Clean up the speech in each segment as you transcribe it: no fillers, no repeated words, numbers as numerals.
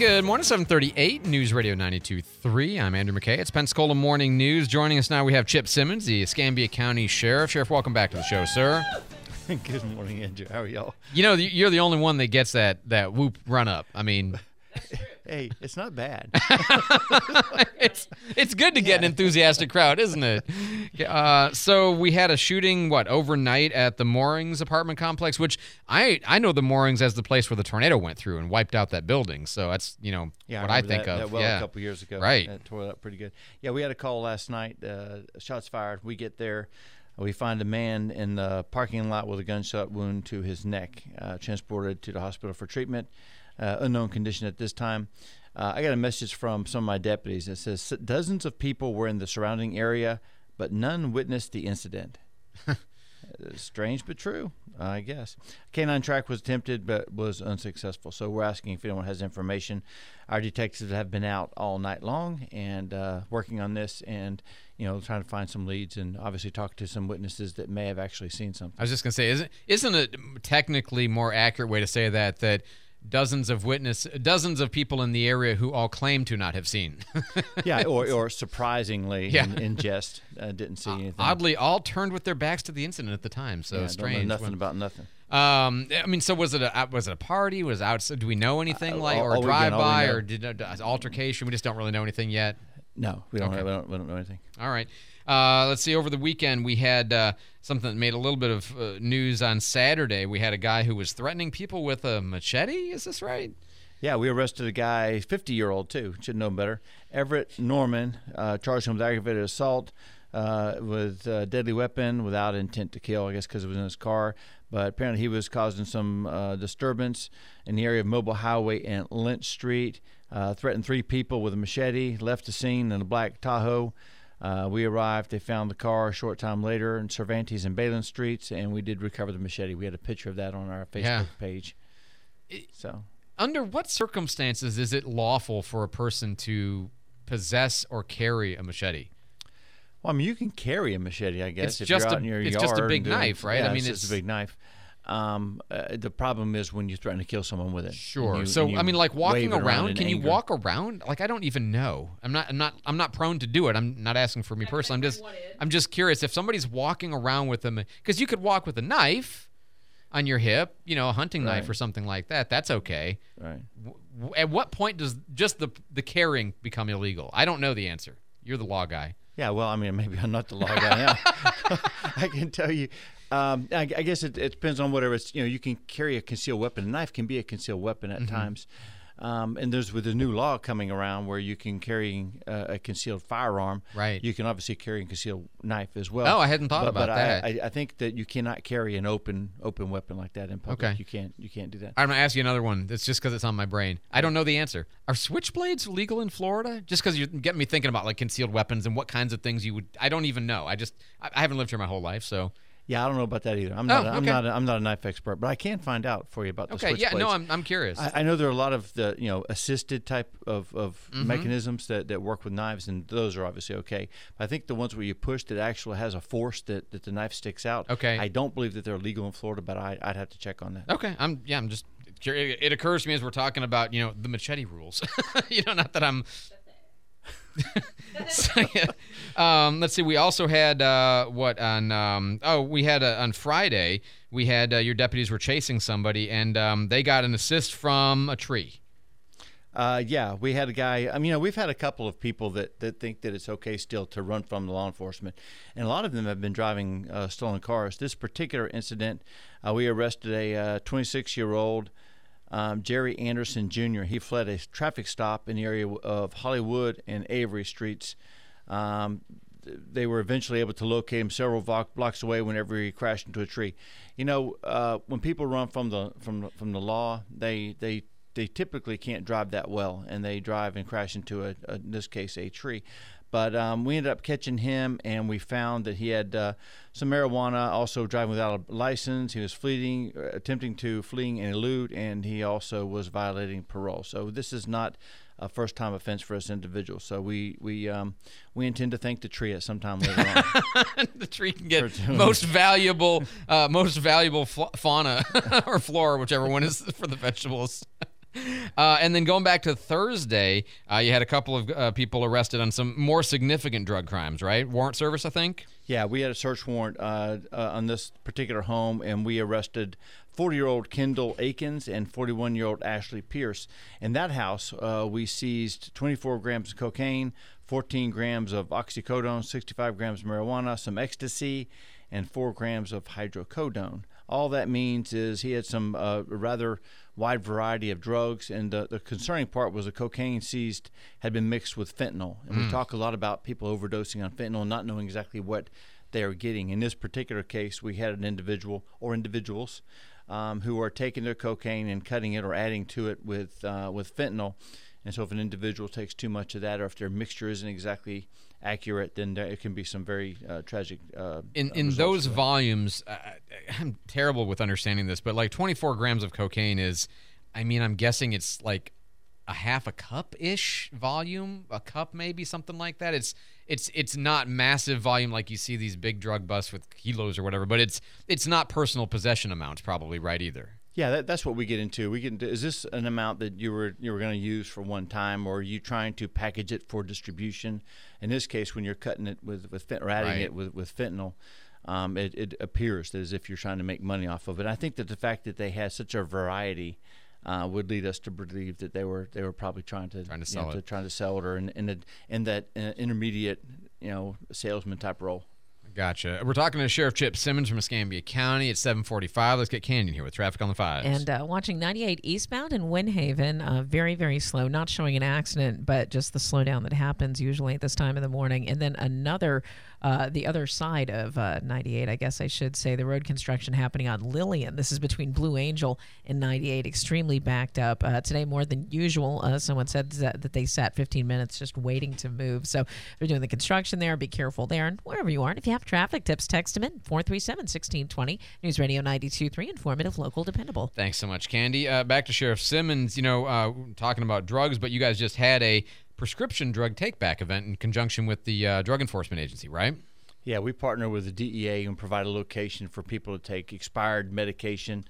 Good morning, 738 News Radio 92.3. I'm Andrew McKay. It's Pensacola Morning News. Joining us now, we have Chip Simmons, the Escambia County Sheriff. Sheriff, welcome back to the show, sir. Good morning, Andrew. How are y'all? You know, you're the only one that gets that whoop run up. I mean... Hey, it's not bad. it's good to get an enthusiastic crowd, isn't it? So we had a shooting, overnight at the Moorings apartment complex, which I know the Moorings as the place where the tornado went through and wiped out that building. So that's, what I think of. A couple years ago. Right. That tore it up pretty good. Yeah, we had a call last night, shots fired. We get there. We find a man in the parking lot with a gunshot wound to his neck, transported to the hospital for treatment. Unknown condition at this time. I got a message from some of my deputies that says dozens of people were in the surrounding area, but none witnessed the incident. Strange but true, I guess. Canine track was attempted but was unsuccessful. So we're asking if anyone has information. Our detectives have been out all night long and working on this and trying to find some leads and obviously talk to some witnesses that may have actually seen something. I was just going to say, isn't it technically more accurate way to say that dozens of people in the area who all claim to not have seen. Yeah, or surprisingly, in jest, didn't see anything. Oddly, all turned with their backs to the incident at the time. So strange. Don't know nothing about nothing. So was it a party? Was it outside? Do we know anything or a drive-by or did an altercation? We just don't really know anything yet. No, we don't. Okay. We don't know anything. All right. Let's see. Over the weekend, we had something that made a little bit of news on Saturday. We had a guy who was threatening people with a machete. Is this right? Yeah, we arrested a guy, 50-year-old too. Should know better. Everett Norman, charged him with aggravated assault with a deadly weapon without intent to kill. I guess because it was in his car. But apparently he was causing some disturbance in the area of Mobile Highway and Lynch Street. Threatened 3 people with a machete. Left the scene in a black Tahoe. We arrived. They found the car a short time later in Cervantes and Balin Streets, and we did recover the machete. We had a picture of that on our Facebook page. Under what circumstances is it lawful for a person to possess or carry a machete? Well, I mean, you can carry a machete, I guess, if you're out in your yard. It's just a big knife, right? Yeah, it's just a big knife. The problem is when you threaten to kill someone with it. Sure. Like walking around, can you walk around? Like, I don't even know. I'm not prone to do it. I'm not asking for me personally. I'm just curious if somebody's walking around with them, because you could walk with a knife on your hip, a hunting knife or something like that. That's okay. Right. At what point does just the carrying become illegal? I don't know the answer. You're the law guy. Yeah, well, I mean, maybe I'm not the law guy now. I can tell you. I guess it depends on whatever it's. You can carry a concealed weapon. A knife can be a concealed weapon at times. And there's with the new law coming around where you can carry a concealed firearm. Right. You can obviously carry a concealed knife as well. Oh, I hadn't thought about that. I think that you cannot carry an open weapon like that in public. Okay. You can't do that. I'm going to ask you another one. That's just because it's on my brain. I don't know the answer. Are switchblades legal in Florida? Just because you're getting me thinking about like concealed weapons and what kinds of things you would. I don't even know. I haven't lived here my whole life, so. Yeah, I don't know about that either. I'm not a knife expert, but I can find out for you about the switchblades. Okay, yeah, no, I'm curious. I know there are a lot of the assisted type of mechanisms that work with knives, and those are obviously okay. But I think the ones where you push that actually has a force that the knife sticks out. Okay. I don't believe that they're legal in Florida, but I'd have to check on that. Okay, I'm just curious. It occurs to me as we're talking about the machete rules. Not that I'm. Let's see. We also had on Friday. We had your deputies were chasing somebody, and they got an assist from a tree. Yeah, we had a guy. We've had a couple of people that think that it's okay still to run from the law enforcement, and a lot of them have been driving stolen cars. This particular incident, we arrested a 26-year-old. Jerry Anderson Jr. He fled a traffic stop in the area of Hollywood and Avery Streets. They were eventually able to locate him several blocks away whenever he crashed into a tree. When people run from the law, they typically can't drive that well, and they drive and crash into in this case a tree. But we ended up catching him, and we found that he had some marijuana, also driving without a license. He was attempting to flee and elude, and he also was violating parole. So this is not a first-time offense for this individual. So we intend to thank the tree at some time later on. The tree can get most valuable fauna or flora, whichever one is for the vegetables. And then going back to Thursday, you had a couple of people arrested on some more significant drug crimes, right? Warrant service, I think? Yeah, we had a search warrant on this particular home, and we arrested 40-year-old Kendall Akins and 41-year-old Ashley Pierce. In that house, we seized 24 grams of cocaine, 14 grams of oxycodone, 65 grams of marijuana, some ecstasy, and 4 grams of hydrocodone. All that means is he had some rather wide variety of drugs, and the concerning part was the cocaine seized had been mixed with fentanyl. And we talk a lot about people overdosing on fentanyl and not knowing exactly what they are getting. In this particular case, we had an individual or individuals who are taking their cocaine and cutting it or adding to it with fentanyl. And so if an individual takes too much of that, or if their mixture isn't exactly accurate, then it can be some very tragic in those volumes. I'm terrible with understanding this, but like 24 grams of cocaine is, I mean, I'm guessing it's like a half a cup-ish volume, a cup maybe, something like that. It's not massive volume like you see these big drug busts with kilos or whatever, but it's not personal possession amounts probably, right, either. Yeah, that's what we get into. Is this an amount that you were going to use for one time, or are you trying to package it for distribution? In this case, when you're cutting it with or adding it with fentanyl, it appears as if you're trying to make money off of it. I think that the fact that they had such a variety would lead us to believe that they were probably trying to sell it, or in that intermediate salesman type role. Gotcha. We're talking to Sheriff Chip Simmons from Escambia County. It's 7:45. Let's get Candy in here with traffic on the 5s. And watching 98 eastbound in Windhaven, very, very slow. Not showing an accident, but just the slowdown that happens usually at this time of the morning. And then the other side of 98, I guess I should say, the road construction happening on Lillian. This is between Blue Angel and 98, extremely backed up. Today more than usual. Someone said that they sat 15 minutes just waiting to move. So they're doing the construction there. Be careful there. And wherever you are, and if you have traffic tips, text them in 437-1620. News Radio 92.3, informative, local, dependable. Thanks so much, Candy. Back to Sheriff Simmons. Talking about drugs, but you guys just had a prescription drug take-back event in conjunction with the Drug Enforcement Agency, right? Yeah, we partner with the DEA and provide a location for people to take expired medication.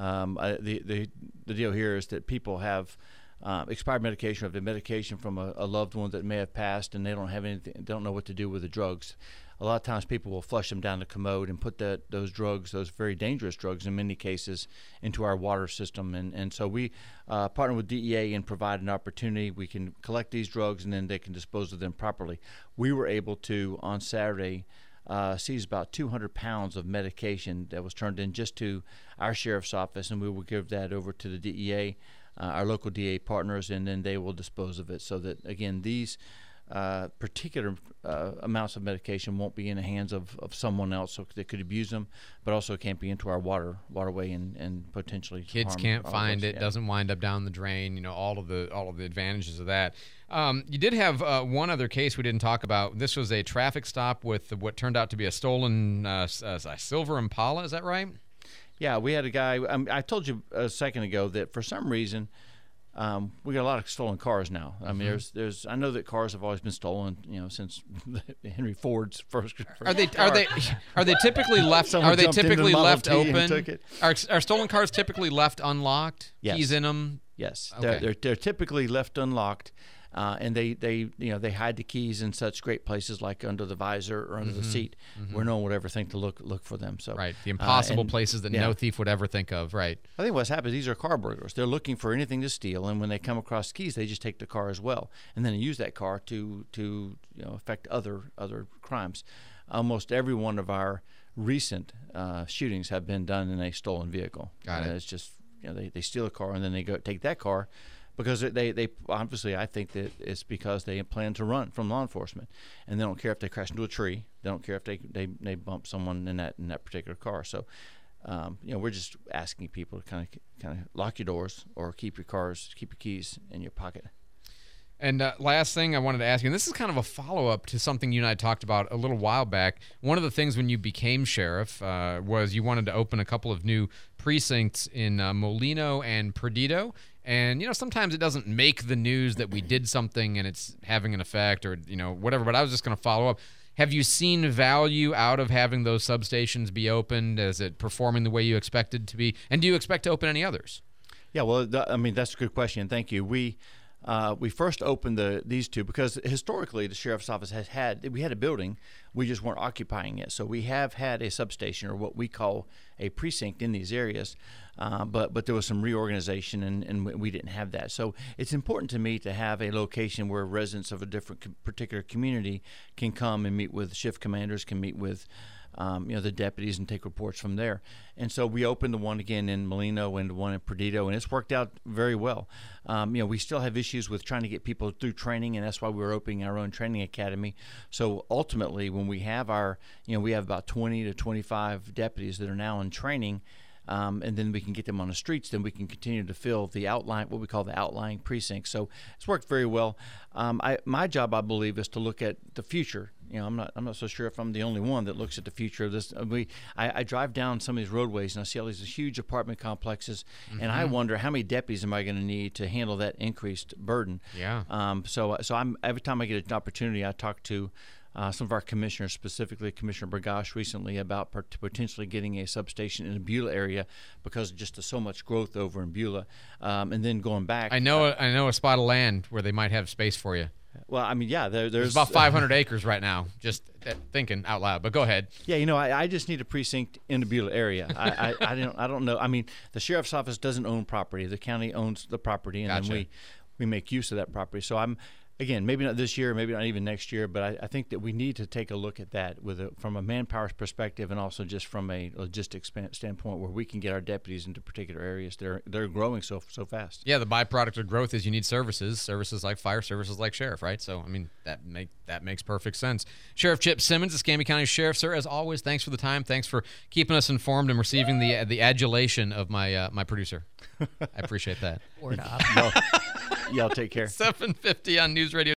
The deal here is that people have expired medication, or the medication from a loved one that may have passed, and they don't have anything, don't know what to do with the drugs. A lot of times people will flush them down the commode and put those drugs, those very dangerous drugs in many cases, into our water system. And so we partner with DEA and provide an opportunity. We can collect these drugs, and then they can dispose of them properly. We were able to, on Saturday, seize about 200 pounds of medication that was turned in just to our sheriff's office, and we will give that over to the DEA, our local DEA partners, and then they will dispose of it, so that, again, these particular amounts of medication won't be in the hands of someone else that could abuse them, but also can't be into our waterway and potentially kids can't find it. Doesn't wind up down the drain. All of the advantages of that. You did have one other case we didn't talk about. This was a traffic stop with what turned out to be a stolen silver Impala. Is that right? Yeah, we had a guy. I told you a second ago that for some reason, we got a lot of stolen cars now. I mean, there's. I know that cars have always been stolen, since Henry Ford's first. Are they typically left? Are they typically left open? Are stolen cars typically left unlocked? Yes. Keys in them? Yes, okay. They're typically left unlocked. And they hide the keys in such great places like under the visor or under the seat, where no one would ever think to look for them. So right, the impossible places that no thief would ever think of. Right. I think what's happened is these are car burglars. They're looking for anything to steal, and when they come across keys, they just take the car as well, and then use that car to affect other crimes. Almost every one of our recent shootings have been done in a stolen vehicle. Got it. It's just they steal a car and then they go take that car. Because they obviously, I think that it's because they plan to run from law enforcement, and they don't care if they crash into a tree. They don't care if they bump someone in that particular car. So, we're just asking people to kind of lock your doors or keep your keys in your pocket. And last thing I wanted to ask you, and this is kind of a follow-up to something you and I talked about a little while back. One of the things when you became sheriff was you wanted to open a couple of new precincts in Molino and Perdido. And, sometimes it doesn't make the news that we did something and it's having an effect or, whatever. But I was just going to follow up. Have you seen value out of having those substations be opened? Is it performing the way you expected to be? And do you expect to open any others? Yeah, well, I mean, that's a good question. Thank you. We first opened these two because historically the sheriff's office we had a building, we just weren't occupying it. So we have had a substation, or what we call a precinct, in these areas, but there was some reorganization and we didn't have that. So it's important to me to have a location where residents of a different particular community can come and meet with shift commanders, can meet with the deputies, and take reports from there. And so we opened the one again in Molino and the one in Perdido, and it's worked out very well. We still have issues with trying to get people through training, and that's why we're opening our own training academy. So ultimately, when we have we have about 20 to 25 deputies that are now in training, and then we can get them on the streets, then we can continue to fill the outline, what we call the outlying precincts. So it's worked very well. My job, I believe, is to look at the future. I'm not so sure if I'm the only one that looks at the future of this. I drive down some of these roadways and I see all these huge apartment complexes, and I wonder how many deputies am I going to need to handle that increased burden. Yeah. So every time I get an opportunity, I talk to some of our commissioners, specifically Commissioner Burgash recently, about potentially getting a substation in the Beulah area because just there's so much growth over in Beulah. And then going back, I know a spot of land where they might have space for you. Well, I mean, yeah, there's about 500 acres right now. Just thinking out loud, but go ahead. Yeah, I just need a precinct in the Beulah area. I don't know. I mean, the sheriff's office doesn't own property. The county owns the property, and Gotcha. then we make use of that property. So again, maybe not this year, maybe not even next year, but I think that we need to take a look at that from a manpower perspective, and also just from a logistics standpoint, where we can get our deputies into particular areas. They're growing so fast. Yeah, the byproduct of growth is you need services like fire, services like sheriff, right? So I mean that makes perfect sense. Sheriff Chip Simmons, Escambia County Sheriff, sir. As always, thanks for the time. Thanks for keeping us informed and receiving the adulation of my producer. I appreciate that. Word up. Y'all take care. 7:50 on News Radio